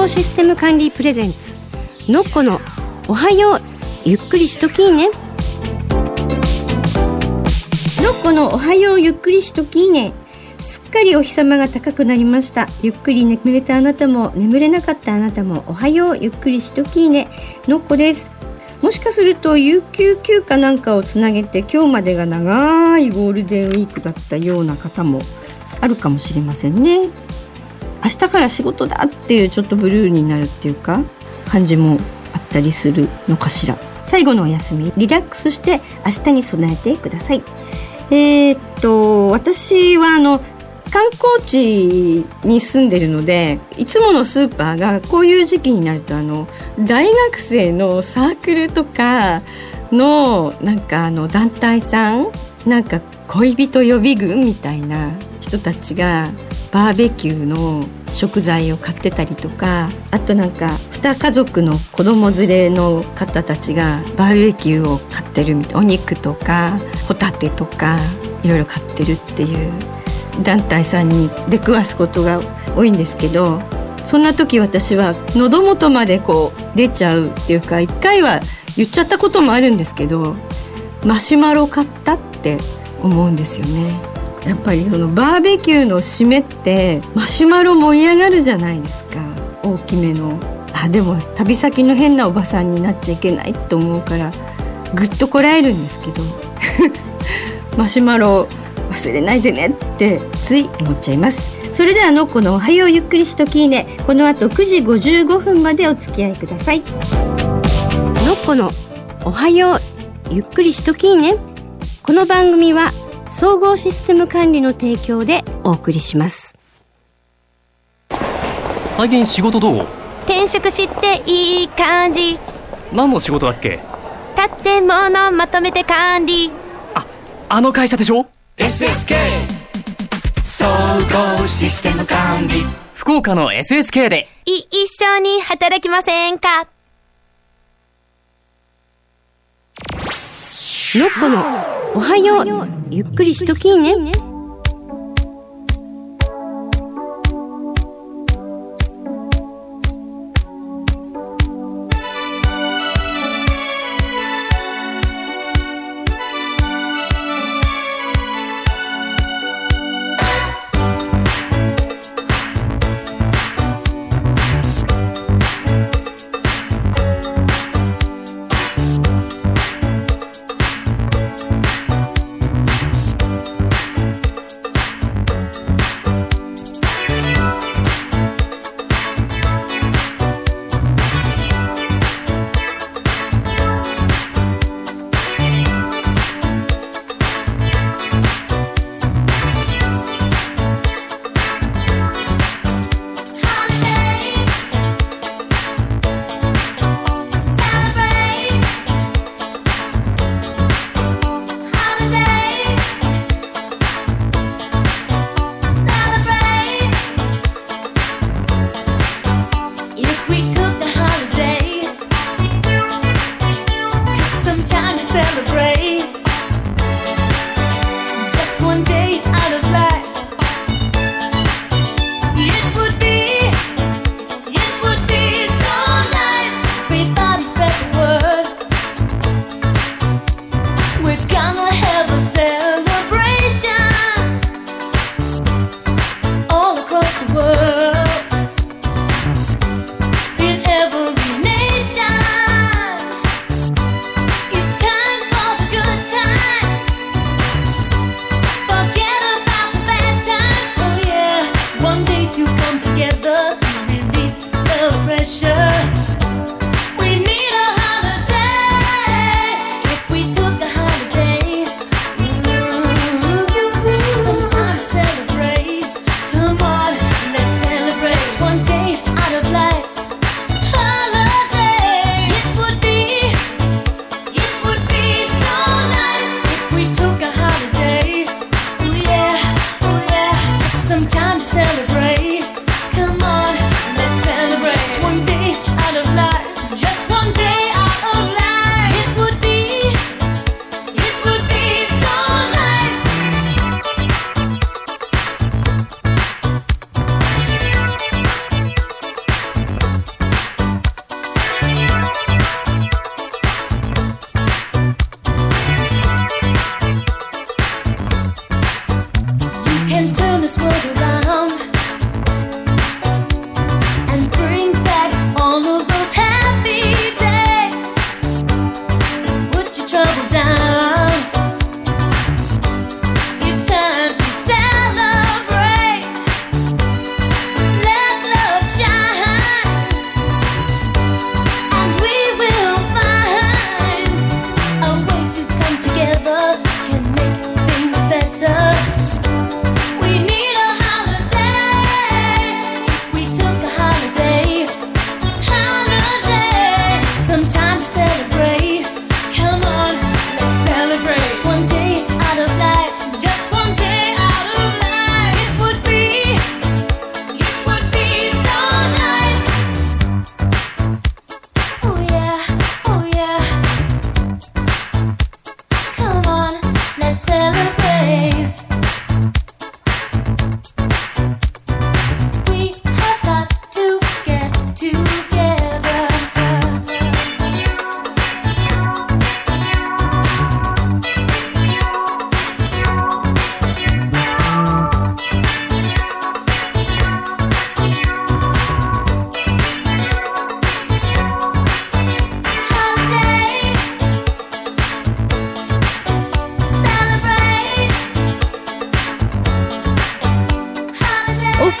合システム管理プレゼンツのっこのおはようゆっくりしときーね。のっこのおはようゆっくりしときーね。すっかりお日様が高くなりました。ゆっくり眠れたあなたも眠れなかったあなたもおはようゆっくりしときーね。のっこです。もしかすると有給休暇なんかをつなげて今日までが長いゴールデンウィークだったような方もあるかもしれませんね。明日から仕事だっていうちょっとブルーになるっていうか感じもあったりするのかしら。最後のお休みリラックスして明日に備えてください。私は観光地に住んでるのでいつものスーパーがこういう時期になると大学生のサークルとかのなんか団体さんなんか恋人予備軍みたいな人たちがバーベキューの食材を買ってたりとか、あとなんか2家族の子供連れの方たちがバーベキューを買ってるみたいな、お肉とかホタテとかいろいろ買ってるっていう団体さんに出くわすことが多いんですけど、そんな時私は喉元までこう出ちゃうっていうか一回は言っちゃったこともあるんですけど、マシュマロ買ったって思うんですよね。やっぱりそのバーベキューの締めってマシュマロ盛り上がるじゃないですか、大きめの。でも旅先の変なおばさんになっちゃいけないと思うからぐっとこらえるんですけどマシュマロ忘れないでねってつい思っちゃいます。それではのっこのおはようゆっくりしときーね、この後9時55分までお付き合いください。のっこのおはようゆっくりしときーね。この番組は総合システム管理の提供でお送りします。 最近仕事どう？ 転職していい感じ。 何の仕事だっけ？ 建物まとめて管理。 あの会社でしょ？ SSK 総合システム管理。 福岡の SSK で一緒に働きませんか？ のっこのおはようゆっくりしときーね。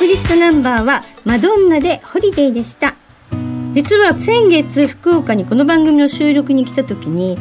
送りしたナンバーはマドンナでホリデーでした。実は先月福岡にこの番組の収録に来た時に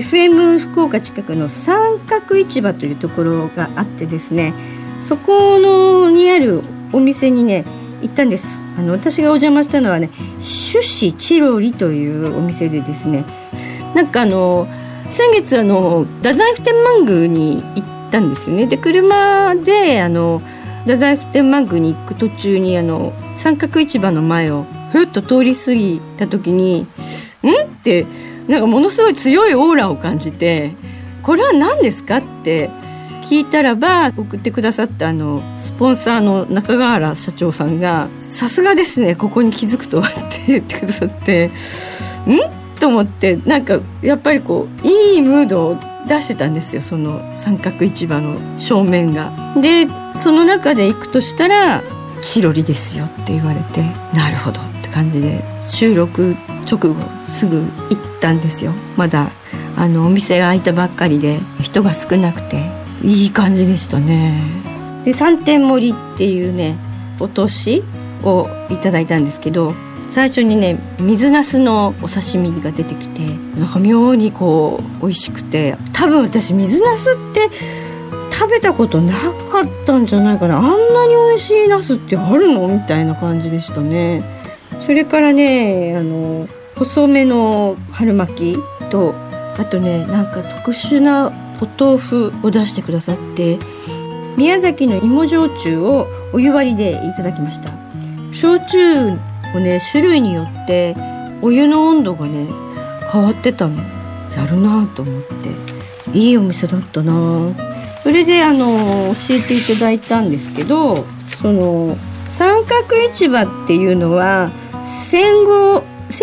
FM 福岡近くの三角市場というところがあってですね、そこのにあるお店にね行ったんです。私がお邪魔したのはね、種子チロリというお店でですね、なんか先月太宰府天満宮に行ったんですよね。で車で太宰府天満宮に行く途中に三角市場の前をふっと通り過ぎた時にってなんかものすごい強いオーラを感じて、これは何ですかって聞いたらば、送ってくださったスポンサーの中川原社長さんが、さすがですねここに気づくとはって言ってくださって、と思って、なんかやっぱりこういいムードを出してたんですよ、その三角市場の正面が。でその中で行くとしたらチロリですよって言われて、なるほどって感じで収録直後すぐ行ったんですよ。まだお店が開いたばっかりで人が少なくていい感じでしたね。で三点盛りっていうねお通しをいただいたんですけど、最初にね水なすのお刺身が出てきて、なんか妙にこう美味しくて、多分私水なすって食べたことなかったんじゃないかな。あんなに美味しいナスってあるのみたいな感じでしたね。それからね細めの春巻きと、あとねなんか特殊なお豆腐を出してくださって、宮崎の芋焼酎をお湯割りでいただきました。焼酎をね種類によってお湯の温度がね変わってたの。やるなと思って、いいお店だったな。それで教えていただいたんですけど、その三角市場っていうのは戦後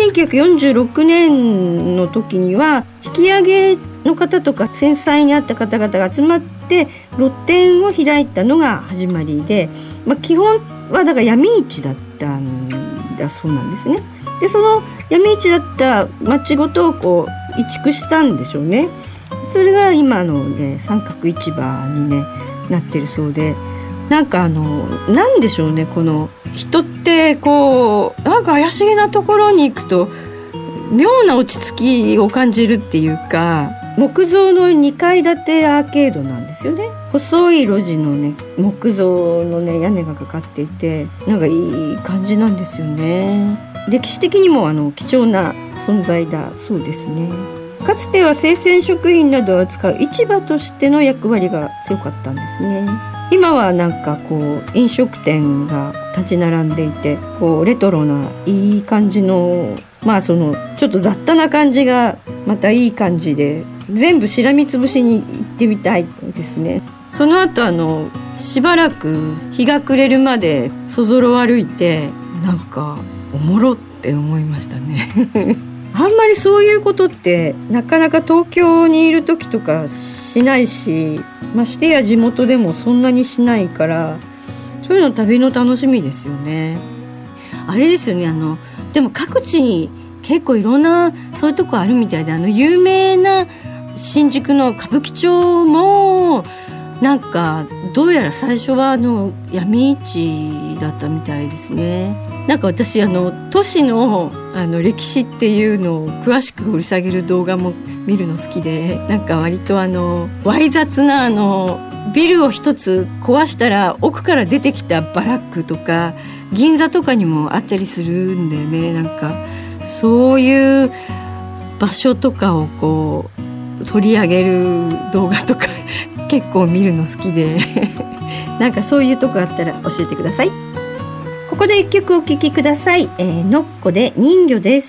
1946年の時には引き上げの方とか戦災にあった方々が集まって露店を開いたのが始まりで、基本はだから闇市だったんだそうなんですね。でその闇市だった町ごとをこう移築したんでしょうね。それが今の、ね、三角市場に、ね、なってるそうで、なんかなんでしょうね、この人ってこうなんか怪しげなところに行くと妙な落ち着きを感じるっていうか、木造の2階建てアーケードなんですよね。細い路地のね木造のね屋根がかかっていて、なんかいい感じなんですよね。歴史的にも貴重な存在だそうですね。かつては生鮮食品などを扱う市場としての役割が強かったんですね。今はなんかこう飲食店が立ち並んでいて、こうレトロないい感じのそのちょっと雑多な感じがまたいい感じで、全部しらみつぶしに行ってみたいですね。その後しばらく日が暮れるまでそぞろ歩いて、なんかおもろって思いましたねあんまりそういうことってなかなか東京にいる時とかしないし、ましてや地元でもそんなにしないから、そういうの旅の楽しみですよね。あれですよね、でも各地に結構いろんなそういうとこあるみたいで、有名な新宿の歌舞伎町もなんかどうやら最初は闇市だったみたいですね。なんか私都市の歴史っていうのを詳しく掘り下げる動画も見るの好きで、なんか割とわい雑なビルを一つ壊したら奥から出てきたバラックとか銀座とかにもあったりするんだよね。なんかそういう場所とかをこう取り上げる動画とか結構見るの好きでなんかそういうとこあったら教えてください。ここで一曲お聴きください。のっこで人魚です。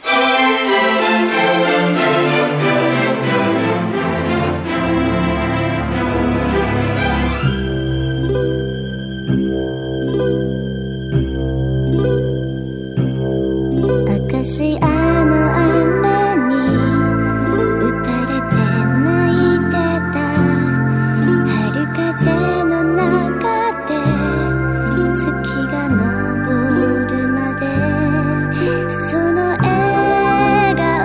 アカシアの雨に打たれて泣いてた春風の中で月が昇るまでその笑顔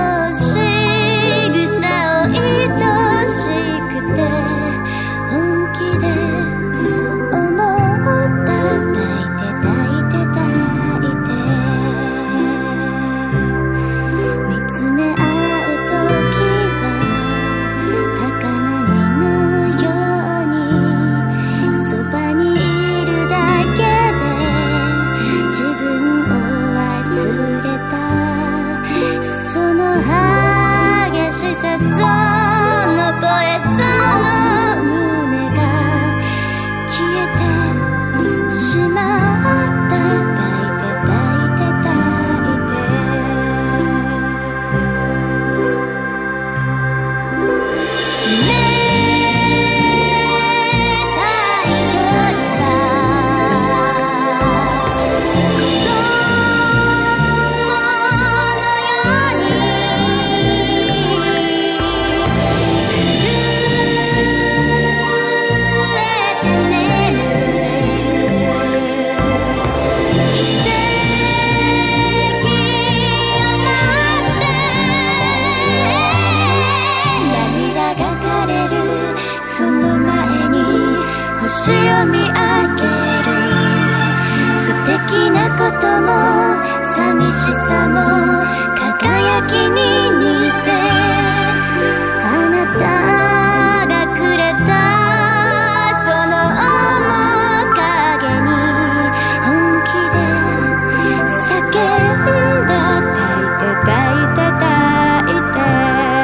星を見上げる素敵なことも寂しさも輝きに似てあなたがくれたその面影に本気で叫んだ抱いて抱いて抱いて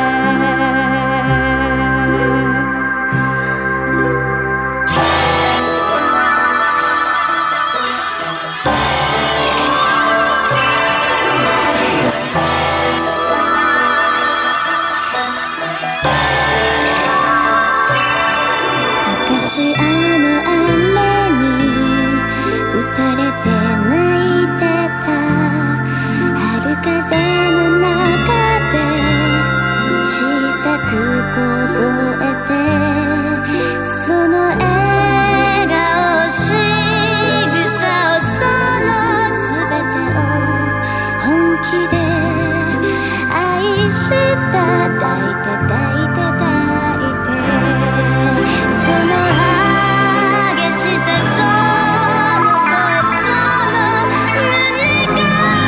昔あの雨に打たれて泣いてた春風の中で小さく凍えてその笑顔仕草をその全てを本気で愛した抱いて抱いて抱いてその激しさその声その胸が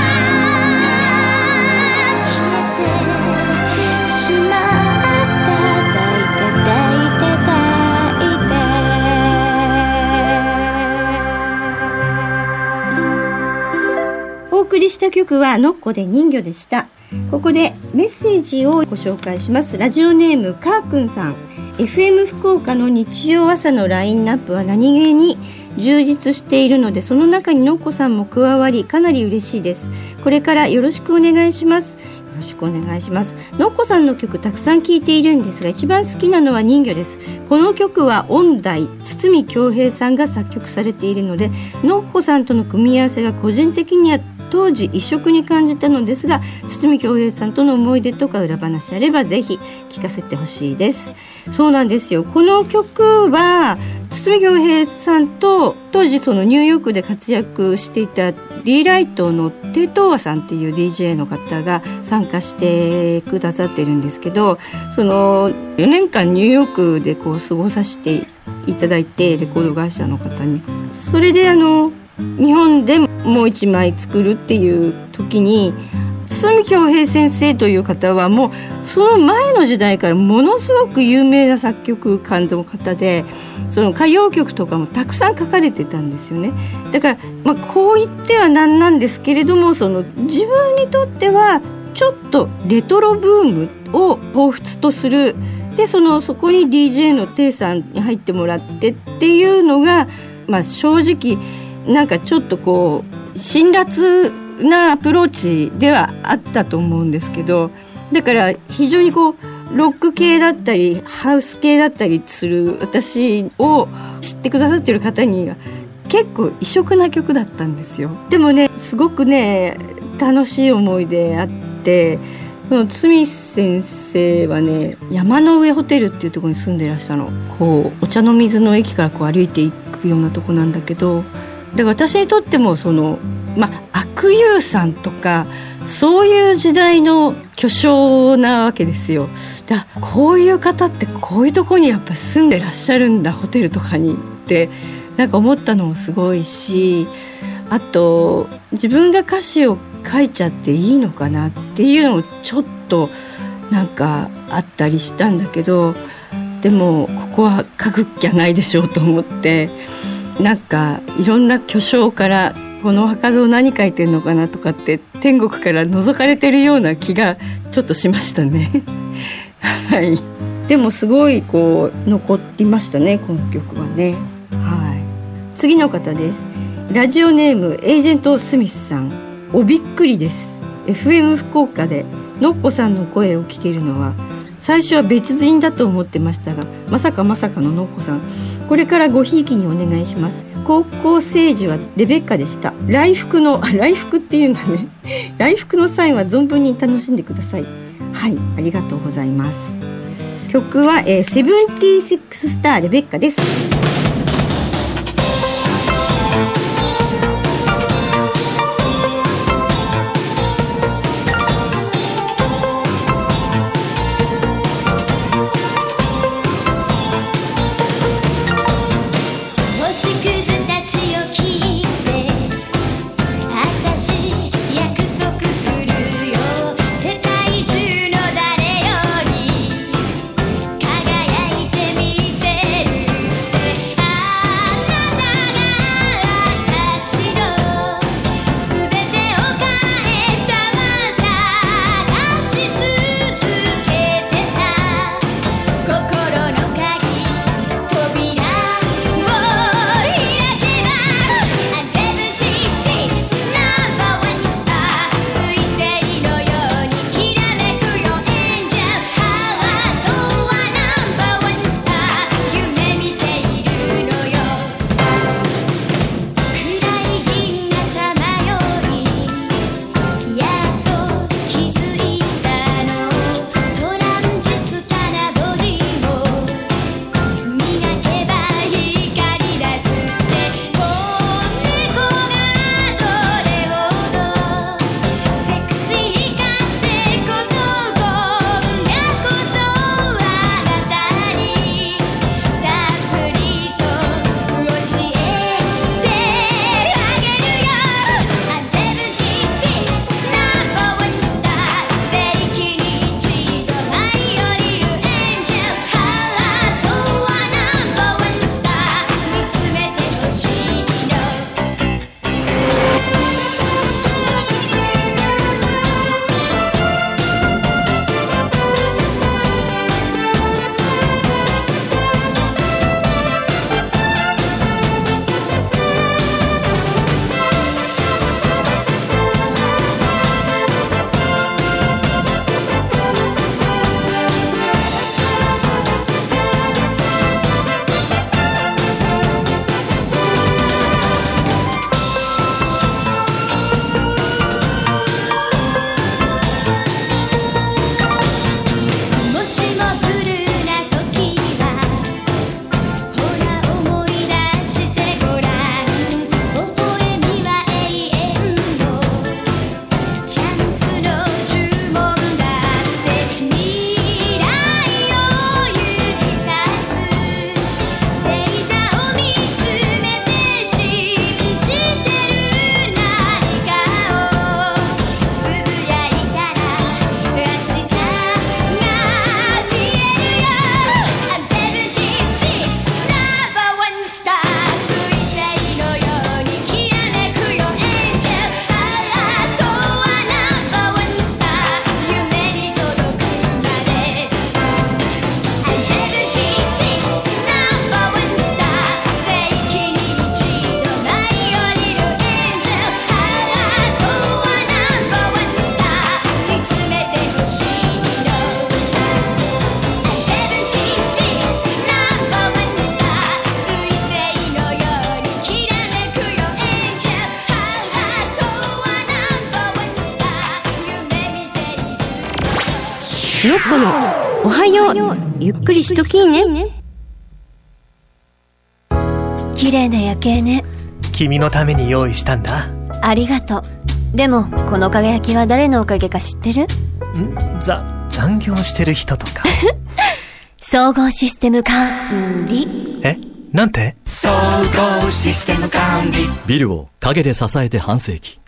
消えてしまった抱いて抱いて抱いてお送りした曲はノッコで人魚でした。ここでメッセージをご紹介します。ラジオネームカーくんさん。 FM 福岡の日曜朝のラインナップは何気に充実しているので、その中にノッコさんも加わりかなり嬉しいです。これからよろしくお願いします。よろしくお願いします。ノッコさんの曲たくさん聴いているんですが、一番好きなのは人魚です。この曲は音大堤恭平さんが作曲されているので、ノッコさんとの組み合わせが個人的には当時異色に感じたのですが、堤恭平さんとの思い出とか裏話あればぜひ聞かせてほしいです。そうなんですよ。この曲は堤恭平さんと当時そのニューヨークで活躍していたリーライトのテイトーワさんっていう DJ の方が参加してくださってるんですけど、その4年間ニューヨークでこう過ごさせていただいて、レコード会社の方にそれで日本でもう一枚作るっていう時に、堤恭平先生という方はもうその前の時代からものすごく有名な作曲家の方で、その歌謡曲とかもたくさん書かれてたんですよね。だから、こう言ってはなんなんですけれども、その自分にとってはちょっとレトロブームを彷彿とするで、そこに DJ のテイさんに入ってもらってっていうのが、正直なんかちょっとこう辛辣なアプローチではあったと思うんですけど、だから非常にこうロック系だったりハウス系だったりする私を知ってくださってる方には結構異色な曲だったんですよ。でもね、すごくね楽しい思い出あって、その堤先生はね、山の上ホテルっていうところに住んでらしたの。こうお茶の水の駅からこう歩いていくようなとこなんだけど、だから私にとっても阿久悠さんとかそういう時代の巨匠なわけですよ。だからこういう方ってこういうとこにやっぱり住んでらっしゃるんだ、ホテルとかにってなんか思ったのもすごいし、あと自分が歌詞を書いちゃっていいのかなっていうのもちょっとなんかあったりしたんだけど、でもここは書くきゃないでしょうと思って、なんかいろんな巨匠からこの墓像何書いてんのかなとかって天国から覗かれてるような気がちょっとしましたねはい。でもすごいこう残りましたね、この曲はね。はい。次の方です。ラジオネームエージェントスミスさん。おびっくりです。 FM 福岡でのっこさんの声を聞けるのは最初は別人だと思ってましたが、まさかののっこさん、これからごひいきにお願いします。高校生時はレベッカでした。来福っていうんだね来福の際は存分に楽しんでください。はい、ありがとうございます。曲は、76スターレベッカです。 のっこのおはよう、ゆっくりしときね。 綺麗な夜景ね。 君のために用意したんだ。 ありがとう。でもこの輝きは誰のおかげか知ってる？ 残業してる人とか総合システム管理。 なんて？ 総合システム管理。 ビルを陰で支えて半世紀。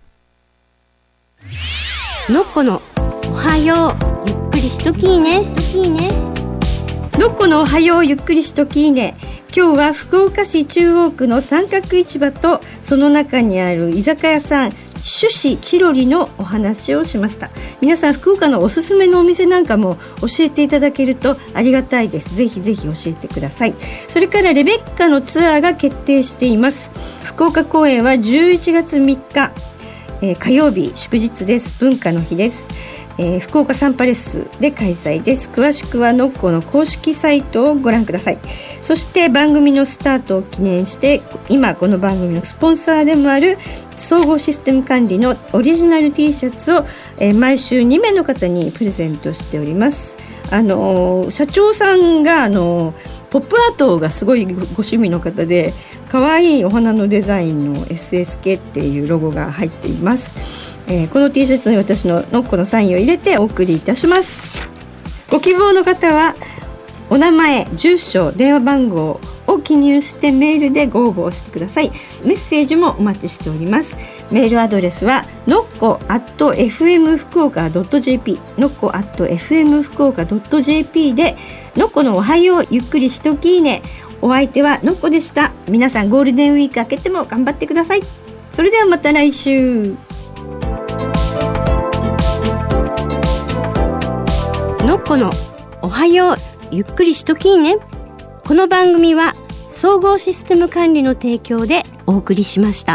のっこのおはよう、ゆっくりしときね。のっこのおはよう、ゆっくりしときね。今日は福岡市中央区の三角市場とその中にある居酒屋さん朱子チロリのお話をしました。皆さん福岡のおすすめのお店なんかも教えていただけるとありがたいです。ぜひぜひ教えてください。それからレベッカのツアーが決定しています。福岡公演は11月3日、火曜日祝日です。文化の日です。福岡サンパレスで開催です。詳しくはのっこの公式サイトをご覧ください。そして番組のスタートを記念して今この番組のスポンサーでもある総合システム管理のオリジナル T シャツを、毎週2名の方にプレゼントしております。社長さんがポップアートがすごいご趣味の方で可愛いお花のデザインの SSK っていうロゴが入っています。この T シャツに私ののっこのサインを入れてお送りいたします。ご希望の方はお名前、住所、電話番号を記入してメールでご応募してください。メッセージもお待ちしております。メールアドレスはのっこ@fm福岡.jp のっこ@fm福岡.jp でのっこのおはよう、ゆっくりしときね。お相手はのっこでした。皆さんゴールデンウィーク明けても頑張ってください。それではまた来週。のっこのおはよう、ゆっくりしときね。この番組は総合システム管理の提供でお送りしました。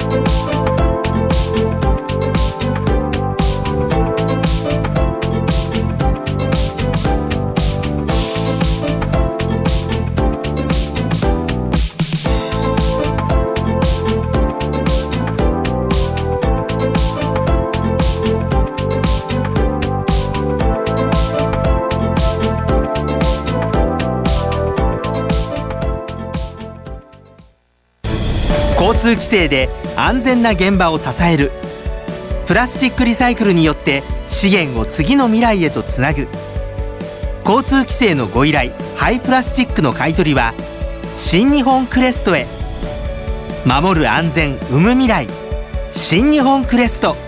交通規制で安全な現場を支える。プラスチックリサイクルによって資源を次の未来へとつなぐ。交通規制のご依頼、廃プラスチックの買い取りは新日本クレストへ。守る安全、生む未来、新日本クレスト。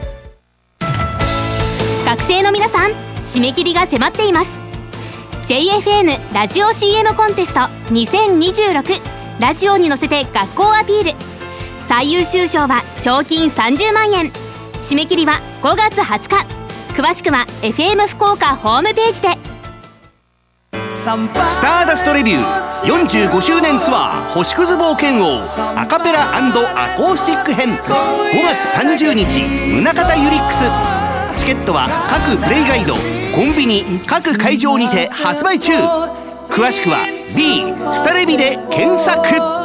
学生の皆さん、締め切りが迫っています。 JFN ラジオ CM コンテスト2026、ラジオに乗せて学校アピール。最優秀賞は賞金30万円。締め切りは5月20日。詳しくは FM 福岡ホームページで。 スターダストレビュー45周年ツアー星屑冒険王アカペラ&アコースティック編、5月30日宗像ユリックス。チケットは各プレイガイド、コンビニ、各会場にて発売中。詳しくは B スタレビで検索。